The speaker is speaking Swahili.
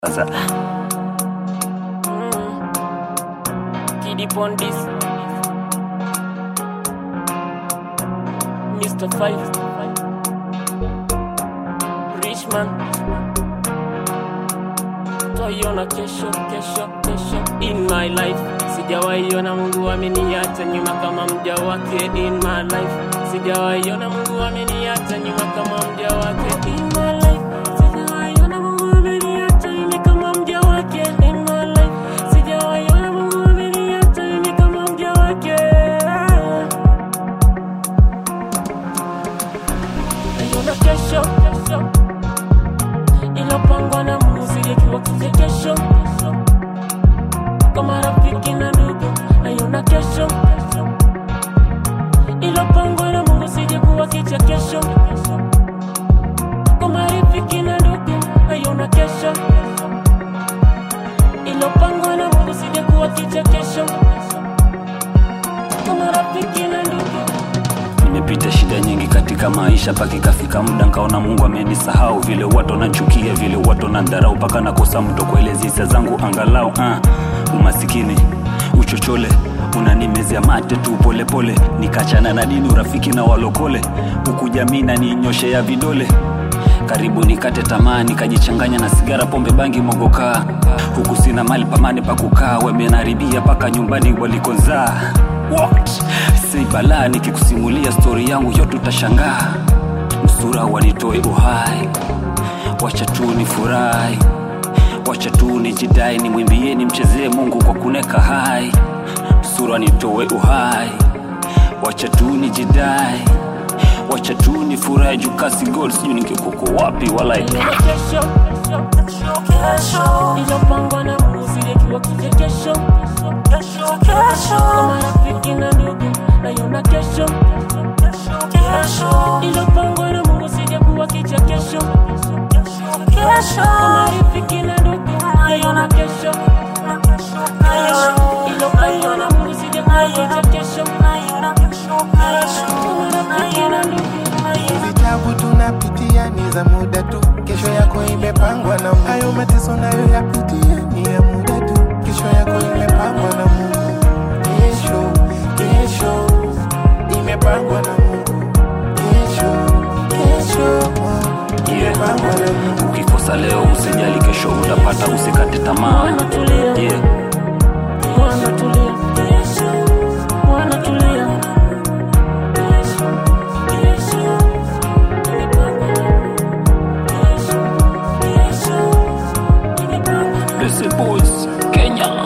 Sasa Kiddy Pondis Mr. Five Richman Toyona kesho in my life. Sijawaiona Mungu ameniacha nyuma kama mja wake in my life. Sijawaiona Mungu ameniacha nyuma kama mja wake in my life. Sijawaiona Mungu ameniacha nyuma kama mja wake in my life. Sijawaiona Mungu ameniacha nyuma kama mja wake. Naiona kesho ilopangwa na Mungu sijakiwa kesho. Kama rafiki na ndugu naiona kesho ilopangwa na Mungu sijakuwa kesho. Kama rafiki na ndugu naiona kesho ilopangwa na Mungu sijakuwa kesho. Kama rafiki na ndugu. nimepita shida nyingi katika maisha, paka ikafika muda nikaona Mungu amenisahau. Vile watu wanachukia, vile watu wanadharau, paka nakosa mtu kueleza hisia zangu angalau. Umasikini, uchochole, unanimezea mate tu pole pole. Nikachana na dini, urafiki na walokole, huku jamii na ninyoshe ya vidole. Karibu nikate tamaa, nikajichanganya na sigara, pombe, bangi, mogoka. Huku sina mali pamani pa kukaa, wamenaribia paka nyumbani walikozaa. What? Si balaa nikikusimulia story yangu yote utashangaa. Nusura wanitoe uhai, wacha tu nifurahi, wacha tu nijidai, nimwimbie nimchezee Mungu kwa kuneka hai. Nusura wanitoe uhai, wacha tu nijidai, wacha tu nifurahi, juu kasi gold sijui ningekuko wapi walai. Kesho ilopangwa na Mungu sijakiwa kesho. Kama rafiki na ndugu naiona kesho ilopangwa na Mungu sijakuwa kesho. Kama rafiki na ndugu naiona kesho ilopangwa na Mungu sijakuwa kesho. Kama rafiki na ndugu. Vitabu tunapitia ni za muda tu, kesho yako imepangwa na Mungu. Hayo mateso nayo yapitia ni ya muda tu, kesho yako imepangwa na Mungu. Kesho imepangwa na Mungu. Kesho imepangwa na Mungu. Ukikosa leo usijali, kesho utapata, usikate tamaa. Yeah. Blessed Boys, Kenya.